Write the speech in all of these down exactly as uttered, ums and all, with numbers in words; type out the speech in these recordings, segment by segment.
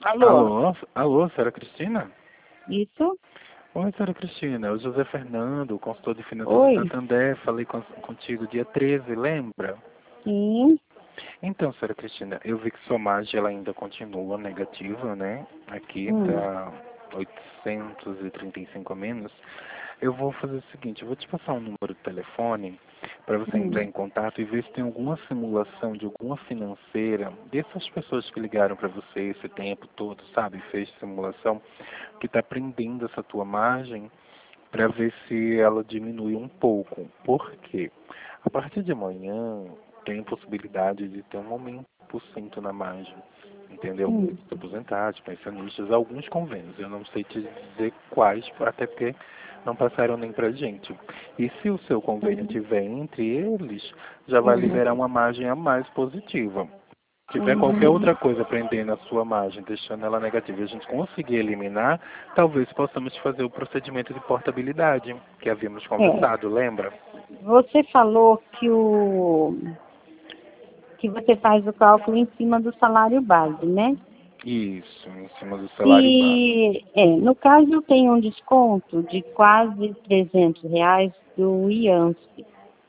Alô? Alô, alô, senhora Cristina? Isso? Oi, senhora Cristina, é o José Fernando, consultor de finanças do Oi? Santander, falei com, contigo dia treze, lembra? Sim. Então, senhora Cristina, eu vi que sua margem ela ainda continua negativa, né? Aqui Hum. tá oitocentos e trinta e cinco a menos. Eu vou fazer o seguinte, eu vou te passar um número de telefone para você entrar Hum. em contato e ver se tem alguma simulação de alguma financeira dessas pessoas que ligaram para você esse tempo todo, sabe? Fez simulação que está prendendo essa tua margem para ver se ela diminui um pouco. Por quê? A partir de amanhã tem possibilidade de ter um aumento por cento na margem, entendeu? Hum. Aposentados, pensionistas, alguns convênios. Eu não sei te dizer quais, até porque não passaram nem pra gente. E se o seu convênio Hum. tiver entre eles, já vai Hum. liberar uma margem a mais positiva. Se tiver qualquer Hum. outra coisa prendendo a sua margem, deixando ela negativa e a gente conseguir eliminar, talvez possamos fazer o procedimento de portabilidade, que havíamos É. conversado, lembra? Você falou que o que você faz o cálculo em cima do salário base, né? Isso, em cima do salário base. E é, no caso eu tenho um desconto de quase trezentos reais do IANSP.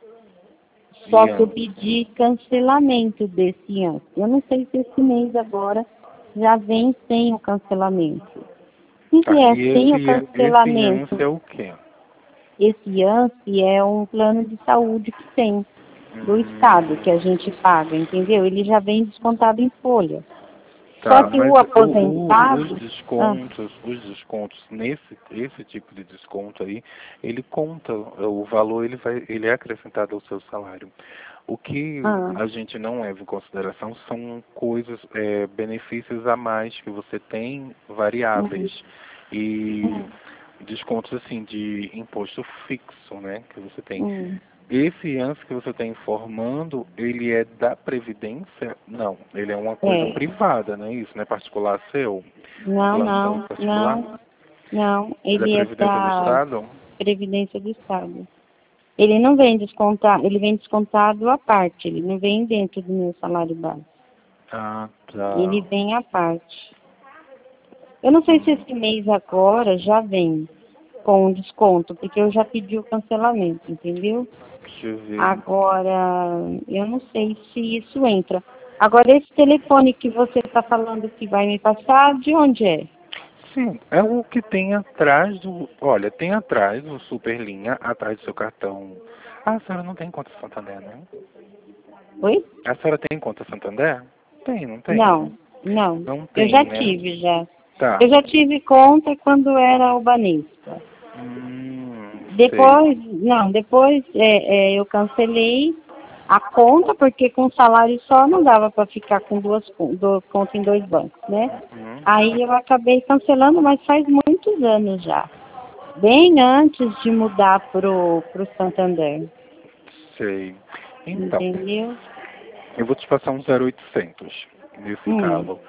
Só E que eu antes. pedi cancelamento desse IANSP. Eu não sei se esse mês agora já vem sem o cancelamento. Se Tá, vier e sem o esse, esse ânsia cancelamento, é o quê? esse IANSP é um plano de saúde que tem do Estado que a Hum, gente paga, entendeu? Ele já vem descontado em folha. Só tá, que mas o o, o, os aposentado, ah, descontos, os descontos nesse esse tipo de desconto aí, ele conta, o valor ele vai, ele é acrescentado ao seu salário. O que ah, a gente não leva em consideração são coisas, é, benefícios a mais que você tem hum, variáveis e hum, descontos assim de imposto fixo, né, que você tem. hum, Esse ânsia que você está informando, ele é da Previdência? Não, ele é uma coisa é, privada, não é isso? Não é particular seu? Um não, plano de saúde não, particular? não, não, É da ele é Previdência do da Estado? Previdência do Estado. Ele não vem descontar, ele vem descontado à parte, ele não vem dentro do meu salário base. Ah, Ele tá. vem à parte. Eu não sei se Hum, esse mês agora já vem com desconto, porque eu já pedi o cancelamento, entendeu? deixa eu ver. Agora, eu não sei se isso entra. Agora, esse telefone que você está falando que vai me passar, de onde é? Sim, é o que tem atrás do... Olha, tem atrás o Superlinha, atrás do seu cartão. Ah, a senhora não tem conta Santander, né? Oi? A senhora tem conta Santander? Tem, não tem? Não, não. Não Eu já tem, né? tive, já. Tá. Eu já tive conta quando era albanista. Hum, sei. Depois, não, depois é, é, eu cancelei a conta, porque com salário só não dava para ficar com duas, con- duas contas em dois bancos, né? Uhum, Aí eu acabei cancelando, mas faz muitos anos já. Bem antes de mudar pro, pro Santander, sei. Então, entendeu? eu vou te passar um zero oitocentos nesse Hum, caso,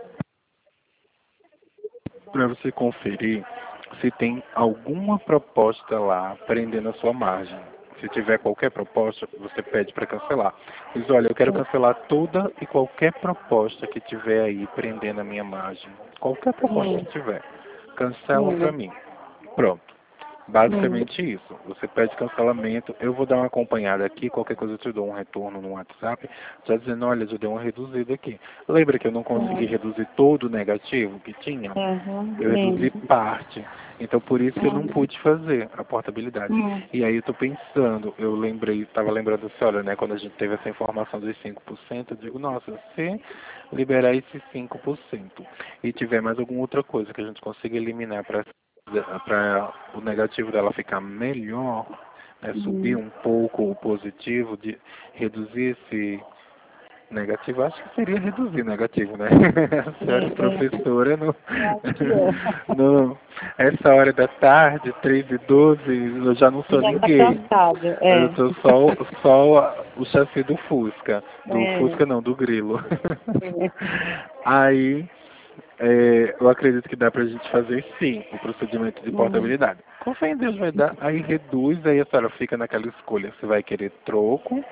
para você conferir se tem alguma proposta lá prendendo a sua margem. Se tiver qualquer proposta, você pede para cancelar. Diz, olha, eu quero cancelar toda e qualquer proposta que tiver aí prendendo a minha margem. Qualquer proposta hum, que tiver. Cancela para hum, mim. Pronto. hum, Basicamente isso. Você pede cancelamento. Eu vou dar uma acompanhada aqui. Qualquer coisa eu te dou um retorno no WhatsApp. Já dizendo, olha, eu dei uma reduzida aqui. Lembra que eu não consegui hum, reduzir todo o negativo que tinha? uhum, Eu reduzi lembro. parte. Então por isso que eu não Uhum, pude fazer a portabilidade. hum, E aí eu tô pensando, eu lembrei, estava lembrando assim, olha, né, quando a gente teve essa informação dos cinco por cento, eu digo, nossa, se liberar esses cinco por cento e tiver mais alguma outra coisa que a gente consiga eliminar para para o negativo dela ficar melhor, né, subir hum. um pouco o positivo, de reduzir esse negativo, acho que seria reduzir negativo, né? A senhora é É, é, professora no, eu acho que é. no essa hora da tarde, três e doze, eu já não sou Já está ninguém. cansado, Eu é. sou só, só o chassi do Fusca. Do É, Fusca não, do Grilo. é. Aí é, eu acredito que dá pra gente fazer sim o procedimento de Hum, portabilidade. Com fé em Deus vai dar, aí reduz, aí a senhora fica naquela escolha se vai querer troco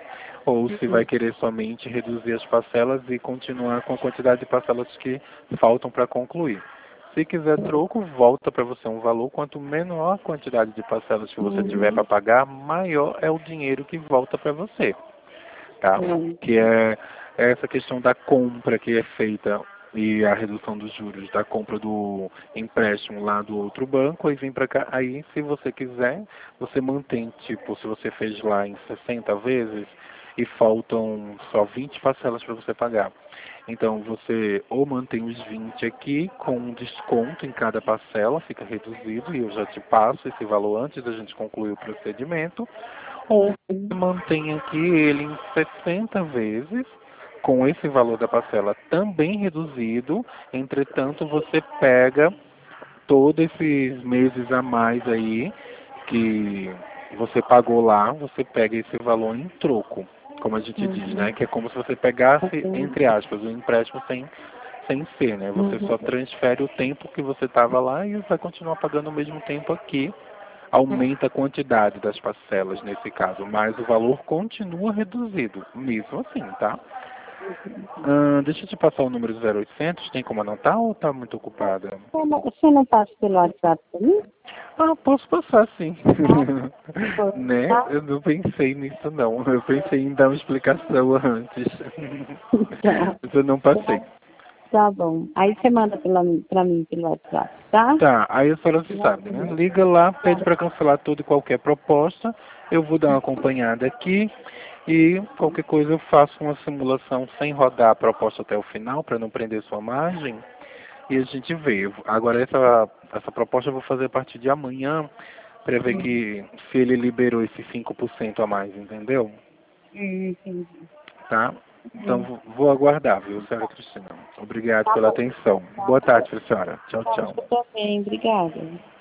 ou se vai querer somente reduzir as parcelas e continuar com a quantidade de parcelas que faltam para concluir. Se quiser troco, volta para você um valor. Quanto menor a quantidade de parcelas que você tiver para pagar, maior é o dinheiro que volta para você. Tá? Que é essa questão da compra que é feita e a redução dos juros da compra do empréstimo lá do outro banco, aí vem para cá. Aí, se você quiser, você mantém, tipo, se você fez lá em sessenta vezes e faltam só vinte parcelas para você pagar. Então, você ou mantém os vinte aqui com um desconto em cada parcela, fica reduzido, e eu já te passo esse valor antes da gente concluir o procedimento, ou você mantém aqui ele em sessenta vezes, com esse valor da parcela também reduzido, entretanto você pega todos esses meses a mais aí que você pagou lá, você pega esse valor em troco, como a gente Uhum. diz, né? Que é como se você pegasse, entre aspas, o empréstimo sem, sem ser, né? Você Uhum. só transfere o tempo que você estava lá e vai continuar pagando o mesmo tempo aqui. Aumenta a quantidade das parcelas nesse caso, mas o valor continua reduzido, mesmo assim, tá? Ah, deixa eu te passar o número zero oitocentos, tem como anotar ou tá muito ocupada? Você não, você não passa pelo WhatsApp para mim? Ah, posso passar sim. Tá? Né? Tá? Eu não pensei nisso não. Eu pensei em dar uma explicação antes. Então, Mas eu não passei. tá bom. Aí você manda pela, pra mim pelo WhatsApp, tá? Tá, aí a senhora sabe, né? Liga lá, pede para cancelar toda e qualquer proposta. Eu vou dar uma acompanhada aqui e qualquer coisa eu faço uma simulação sem rodar a proposta até o final para não prender sua margem. E a gente vê. Agora essa, essa proposta eu vou fazer a partir de amanhã para ver que se ele liberou esses cinco por cento a mais, entendeu? Hum, entendi. Tá? Então Hum. vou vou aguardar, viu, senhora Cristina? Obrigado Tá pela bom. atenção. Boa tarde, senhora. Tchau, Tá, tchau. eu também. Obrigada.